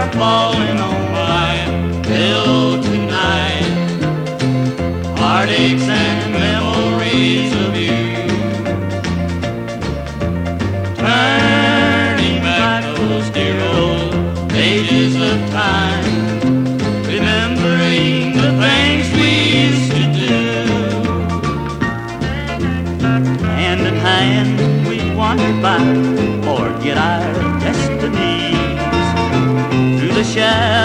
falling on my pillow tonight. Heartaches and memories of you, turning back those dear old pages of time, remembering the things we used to do. Hand in hand we wandered by, forget our destinies, through the shadows